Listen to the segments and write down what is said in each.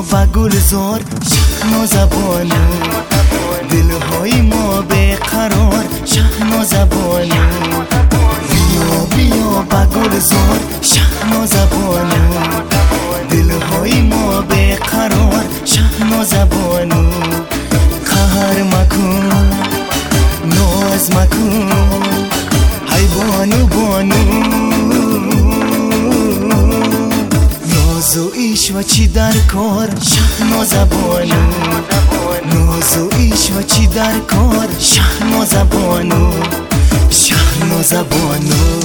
و گلزار شهناز بانو، دلهای ما به قرار شهناز بانو. بیا بیا و گلزار شهناز بانو، دلهای ما به قرار شهناز بانو. قهر مکن ناز مکن های بانو بانو، ناز و عشق و چی در کار شهناز بانو، ناز و عشق و چی در کار شهناز بانو، شهناز بانو.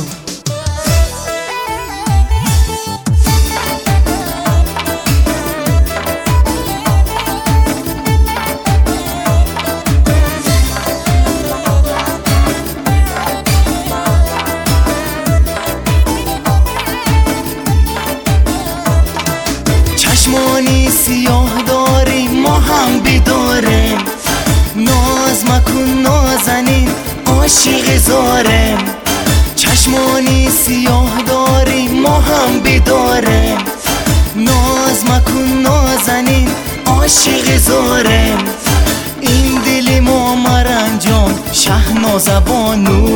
چشمانی سیاه داری ما هم بیداریم، ناز مکن نازنین عاشق زاریم. چشمانی سیاه داری ما هم بیداریم، ناز مکن نازنین عاشق زاریم. این دل ما مرنجان شهناز بانو،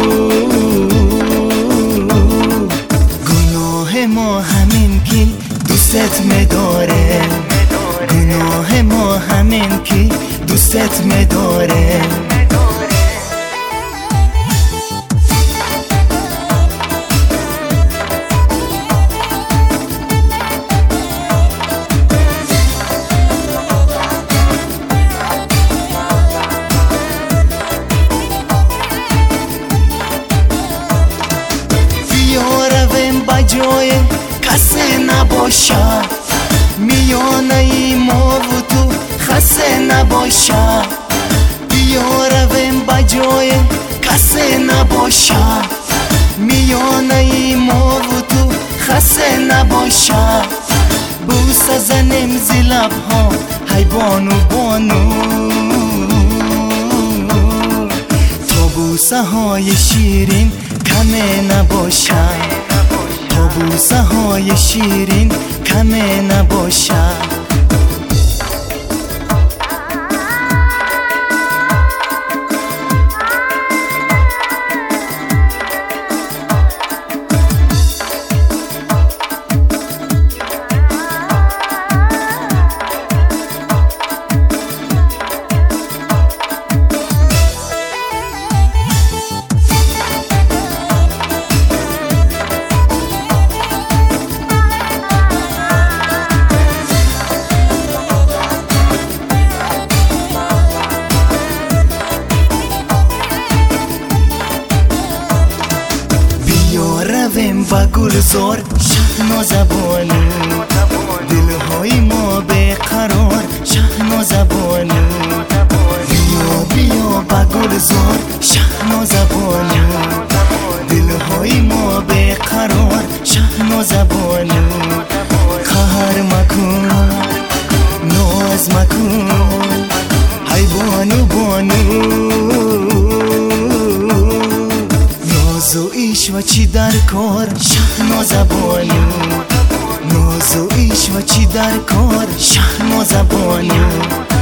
گناه ما همین که دوستت می‌داره، گناه ما همین که دوستت می‌داره. بیا رویم بجای کسی نباشد، میانه ما و تو خسته نباشد. بیا رویم بجای کسی نباشد، میانه ما و تو خسته نباشد. بوسه زنیم زی لبها های بانو بانو، تا بوسه های شیرین کمه نباشد، تا بوسه های شیرین کمه نباشد. رویم و گلزار شهناز بانو، دلهای ما به قرار شهناز بانو. بیا بیا و گلزار شهناز بانو، دلهای ما به قرار شهناز بانو. قهر مکن ناز مکن های بانو بانو، ناز و عشق و چی در کار شهناز بانو، ناز و عشق و چی در کار شهناز بانو.